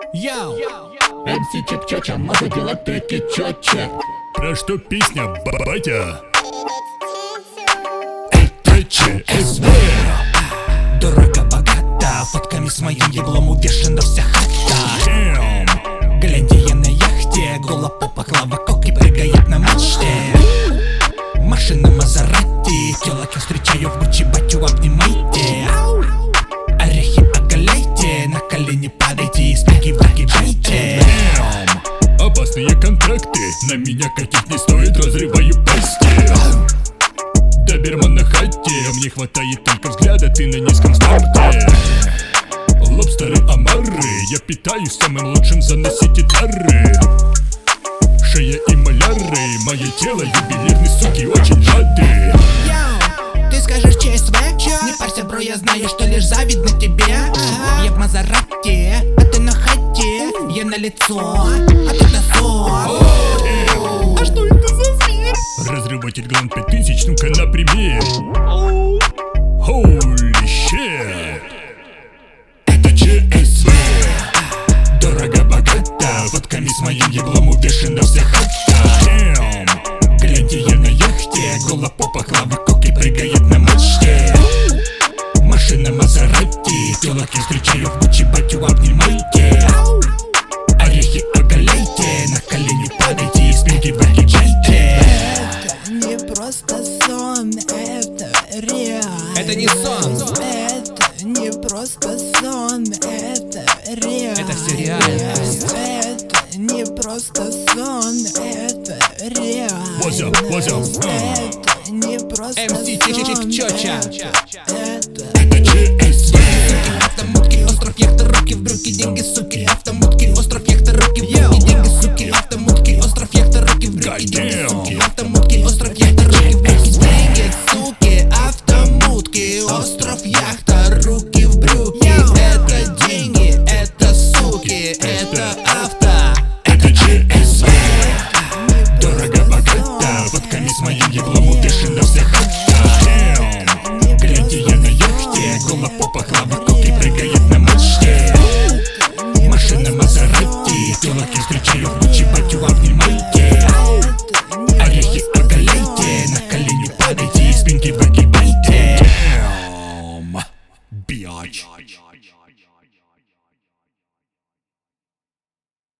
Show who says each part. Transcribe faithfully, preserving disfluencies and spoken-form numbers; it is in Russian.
Speaker 1: Йоу!
Speaker 2: эм си Чик-Чоча, могу делать треки четче.
Speaker 3: Про что песня, батя? Эй, тречи, эс вэ.
Speaker 1: Дорого-богато, фотками с моим еблом увешана вся хата.
Speaker 3: Damn.
Speaker 1: Глядя я на яхте, гола попа клава и прыгает на мачте. Машина Мазерати, телок я встречаю в Гуччи, батю обнимайте. Орехи оголяйте, на колени падайте и спрыгивайте, бейте.
Speaker 3: Damn. Опасные контакты, на меня каких не стоит, разрываю пасти. Доберман на хате, мне хватает только взгляда, ты на низком старте. Лобстеры, омары, я питаюсь самым лучшим, заносите тары. Шея и маляры, мое тело ювелирный, суки, очень жады.
Speaker 1: Йоу, ты скажешь ЧСВ? Не парься, бро, я знаю, что лишь завидно тебе. Я в Мазерати, а ты на хате. Я на лицо, а ты на сон. А что это за зверь?
Speaker 3: Разрыватель гланд пять тысяч, ну-ка например. Holy shit. Это ЧСВ. Дорого-богато, фотками с моим еблом увешана вся хата. Damn.
Speaker 1: Глядя я на яхте, гола попа клава коки прыгает на мачте. Машина Мазерати, телок я встречаю в Гуччи, батю обнимайте. Орехи оголяйте, на колени падайте и спрыгивайте, бейте.
Speaker 4: Это не просто сон, это реально.
Speaker 1: Это не сон.
Speaker 4: Это не просто сон, это реально.
Speaker 1: Это всё реальность.
Speaker 4: Это не просто сон, это реально.
Speaker 3: What's up, what's up, uh.
Speaker 4: Это не просто
Speaker 1: эм си
Speaker 4: сон,
Speaker 1: Чик-Чоча.
Speaker 4: это
Speaker 3: Это ЧСВ.
Speaker 1: Автомутки, остров, яхта, руки в брюки, деньги, суки. Автомутки, остров, яхта, руки в брюки, деньги, суки. Автомутки, остров, яхта, руки в брюки, деньги, суки. Автомутки, остров, яхта, руки в брюки, деньги, суки. Автомутки, остров, яхта, руки в брюки. Это деньги, это суки, это авто.
Speaker 3: Это ЧСВ. Дорого-богато, фотками с моим еблом увешана вся хата. Damn.
Speaker 1: Глядя я на яхте, гола попа клава